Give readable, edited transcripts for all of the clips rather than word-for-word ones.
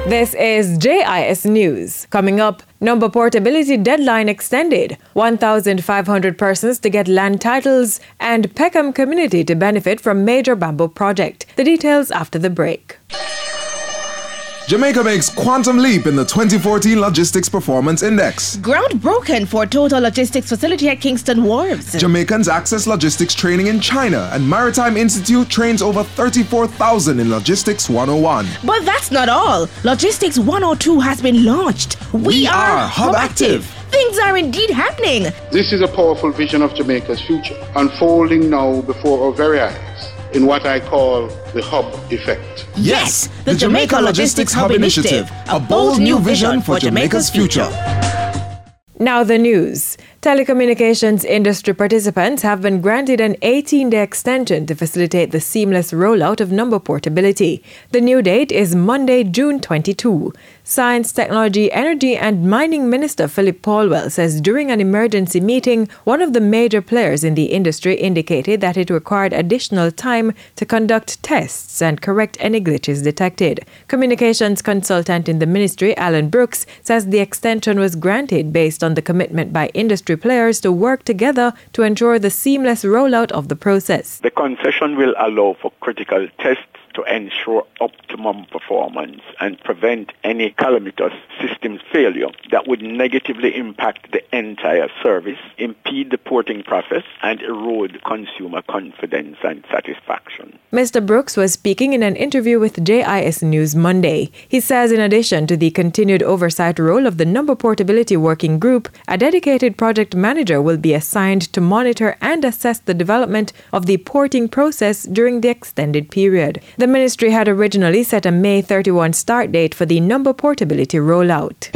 This is JIS News. Coming up, number portability deadline extended, 1,500 persons to get land titles, and Peckham community to benefit from major bamboo project. The details after the break. Jamaica makes quantum leap in the 2014 Logistics Performance Index. Ground broken for total logistics facility at Kingston Wharves. Jamaicans access logistics training in China, and Maritime Institute trains over 34,000 in Logistics 101. But that's not all. Logistics 102 has been launched. We are Hub Active. Things are indeed happening. This is a powerful vision of Jamaica's future, unfolding now before our very eyes in what I call the Hub Effect. Yes, the Jamaica Logistics Hub Initiative, a bold new vision for Jamaica's future. Now the news. Telecommunications industry participants have been granted an 18-day extension to facilitate the seamless rollout of number portability. The new date is Monday, June 22. Science, Technology, Energy and Mining Minister Philip Paulwell says during an emergency meeting, one of the major players in the industry indicated that it required additional time to conduct tests and correct any glitches detected. Communications consultant in the ministry, Alan Brooks, says the extension was granted based on the commitment by industry players to work together to ensure the seamless rollout of the process. The concession will allow for critical tests to ensure optimum performance and prevent any calamitous systems failure that would negatively impact the entire service, impede the porting process, and erode consumer confidence and satisfaction. Mr. Brooks was speaking in an interview with JIS News Monday. He says in addition to the continued oversight role of the Number Portability Working Group, a dedicated project manager will be assigned to monitor and assess the development of the porting process during the extended period. The ministry had originally set a May 31 start date for the number portability rollout.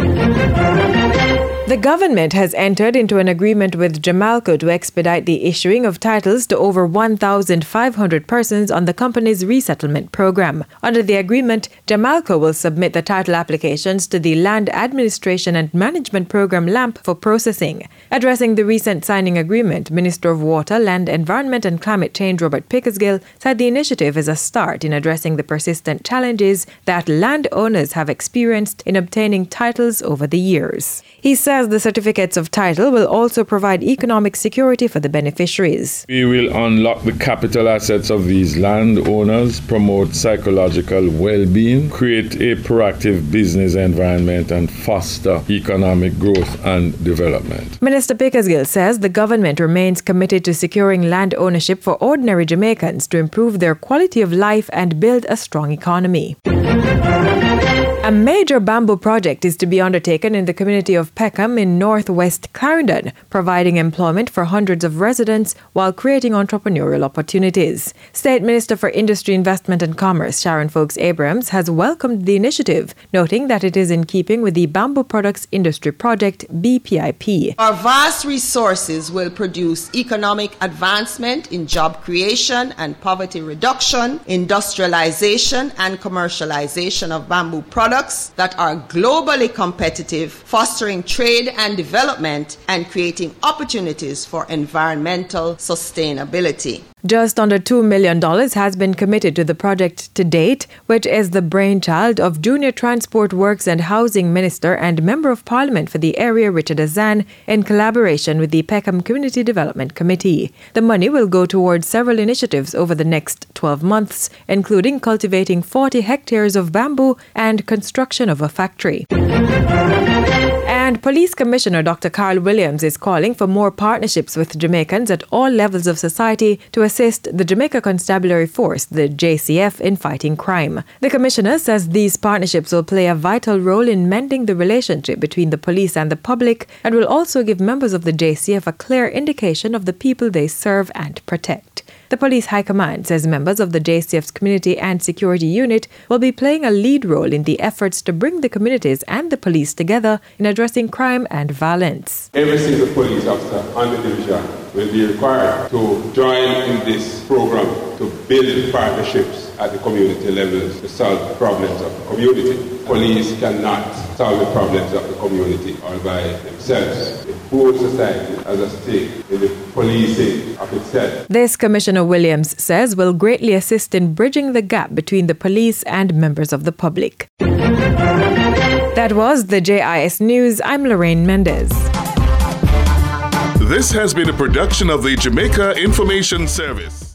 The government has entered into an agreement with Jamalco to expedite the issuing of titles to over 1,500 persons on the company's resettlement program. Under the agreement, Jamalco will submit the title applications to the Land Administration and Management Program LAMP for processing. Addressing the recent signing agreement, Minister of Water, Land, Environment and Climate Change Robert Pickersgill said the initiative is a start in addressing the persistent challenges that landowners have experienced in obtaining titles over the years. He says the certificates of title will also provide economic security for the beneficiaries. We will unlock the capital assets of these landowners, promote psychological well-being, create a proactive business environment, and foster economic growth and development. Minister Pickersgill says the government remains committed to securing land ownership for ordinary Jamaicans to improve their quality of life and build a strong economy. A major bamboo project is to be undertaken in the community of Peckham in northwest Clarendon, providing employment for hundreds of residents while creating entrepreneurial opportunities. State Minister for Industry, Investment and Commerce Sharon Foakes Abrahams has welcomed the initiative, noting that it is in keeping with the Bamboo Products Industry Project BPIP. Our vast resources will produce economic advancement in job creation and poverty reduction, industrialization and commercialization of bamboo products that are globally competitive, fostering trade and development, and creating opportunities for environmental sustainability. Just under $2 million has been committed to the project to date, which is the brainchild of Junior Transport Works and Housing Minister and Member of Parliament for the area Richard Azan in collaboration with the Peckham Community Development Committee. The money will go towards several initiatives over the next 12 months, including cultivating 40 hectares of bamboo and construction of a factory. And Police Commissioner Dr. Carl Williams is calling for more partnerships with Jamaicans at all levels of society to assist the Jamaica Constabulary Force, the JCF, in fighting crime. The Commissioner says these partnerships will play a vital role in mending the relationship between the police and the public and will also give members of the JCF a clear indication of the people they serve and protect. The Police High Command says members of the JCF's Community and Security Unit will be playing a lead role in the efforts to bring the communities and the police together in addressing crime and violence. Every single police officer on the division will be required to join in this program to build partnerships at the community levels to solve the problems of the community. Police cannot solve the problems of the community all by themselves. The whole society has a stake in the policing of itself. This, Commissioner Williams says, will greatly assist in bridging the gap between the police and members of the public. That was the JIS News. I'm Lorraine Mendez. This has been a production of the Jamaica Information Service.